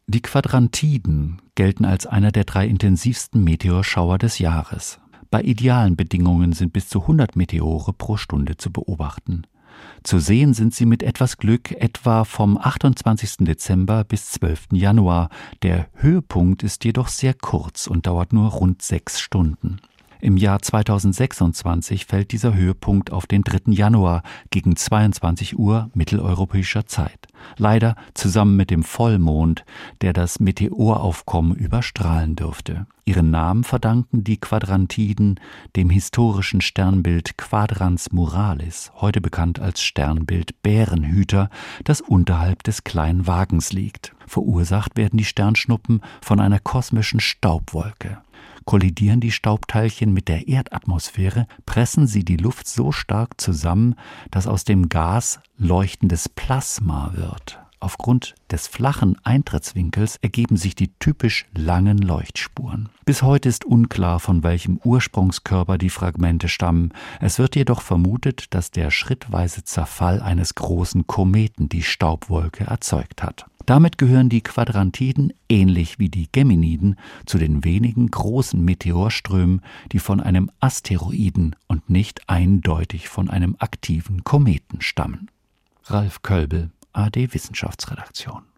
Die Quadrantiden gelten als einer der 3 intensivsten Meteorschauer des Jahres. Bei idealen Bedingungen sind bis zu 100 Meteore pro Stunde zu beobachten. Zu sehen sind sie mit etwas Glück etwa vom 28. Dezember bis 12. Januar. Der Höhepunkt ist jedoch sehr kurz und dauert nur rund 6 Stunden. Im Jahr 2026 fällt dieser Höhepunkt auf den 3. Januar gegen 22 Uhr mitteleuropäischer Zeit. Leider zusammen mit dem Vollmond, der das Meteoraufkommen überstrahlen dürfte. Ihren Namen verdanken die Quadrantiden dem historischen Sternbild Quadrans Muralis, heute bekannt als Sternbild Bärenhüter, das unterhalb des kleinen Wagens liegt. Verursacht werden die Sternschnuppen von einer kosmischen Staubwolke. Kollidieren die Staubteilchen mit der Erdatmosphäre, pressen sie die Luft so stark zusammen, dass aus dem Gas leuchtendes Plasma wird. Aufgrund des flachen Eintrittswinkels ergeben sich die typisch langen Leuchtspuren. Bis heute ist unklar, von welchem Ursprungskörper die Fragmente stammen. Es wird jedoch vermutet, dass der schrittweise Zerfall eines großen Kometen die Staubwolke erzeugt hat. Damit gehören die Quadrantiden, ähnlich wie die Geminiden, zu den wenigen großen Meteorströmen, die von einem Asteroiden und nicht eindeutig von einem aktiven Kometen stammen. Ralf Kölbel, AD Wissenschaftsredaktion.